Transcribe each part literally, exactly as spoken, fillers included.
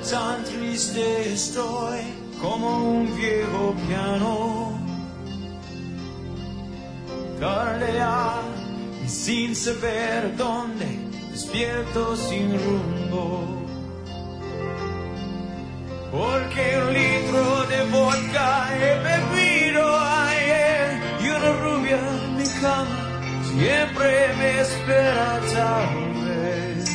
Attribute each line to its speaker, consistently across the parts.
Speaker 1: tan triste estoy como un viejo piano. Tardea y sin saber dónde, despierto sin rumbo. Porque un litro de vodka he bebido ayer y una rubia en mi cama siempre me espera tal vez.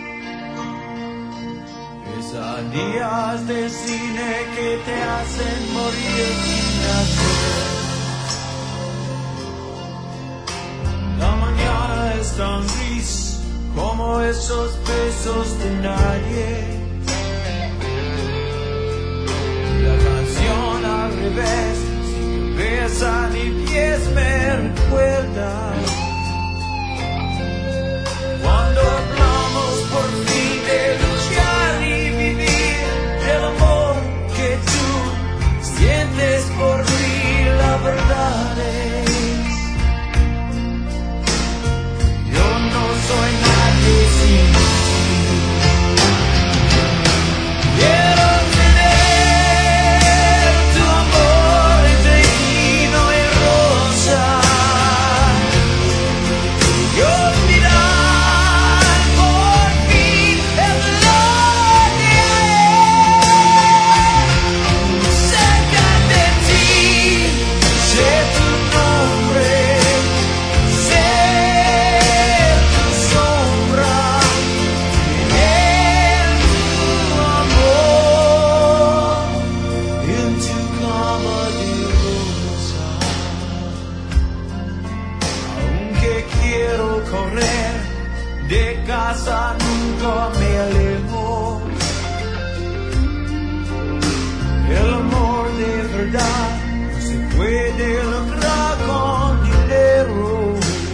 Speaker 1: Es a días de cine que te hacen morir sin hacer. La mañana es tan gris como esos besos de nadie. La canción al revés, sin cabeza ni pies me recuerda. Cuando hablamos por fin de luchar y vivir el amor que tú sientes por mí, la verdad es, yo no soy nadie sin ti. Quiero nunca me alejo. El amor de verdad no se puede lograr con dinero,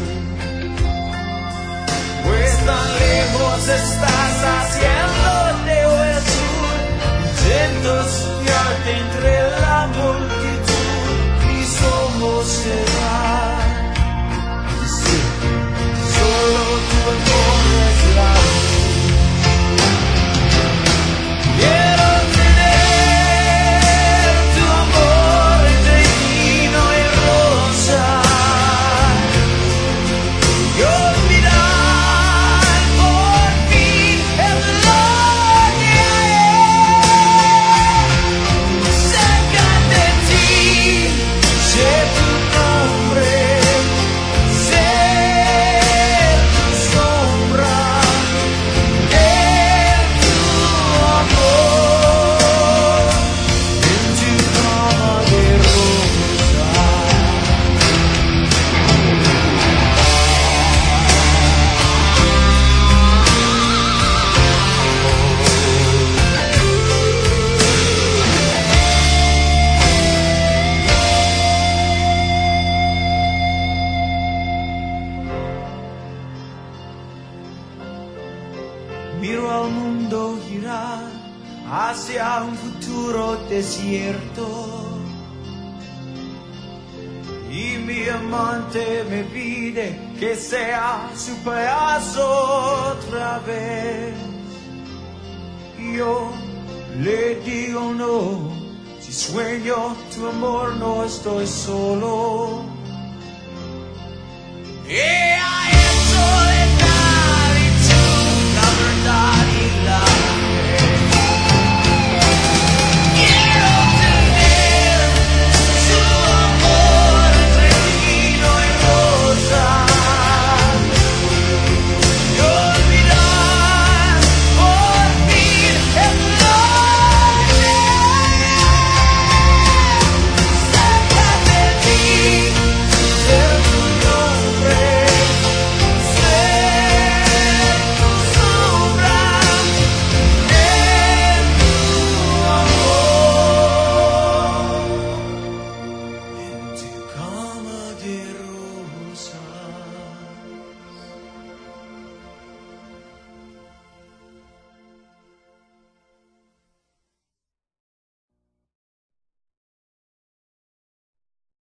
Speaker 1: pues tan lejos estás haciéndote azul. Intento soñarte entre la multitud, mis ojos se van. Solo tu amor es la luz. Quiero tener tu amor entre vino y rosa y olvidar por fin el dolor que hay. Cerca de ti, sé tu nombre. Miro al mundo girar hacia un futuro desierto y mi amante me pide que sea su payaso otra vez. Yo le digo no, si sueño tu amor no estoy solo.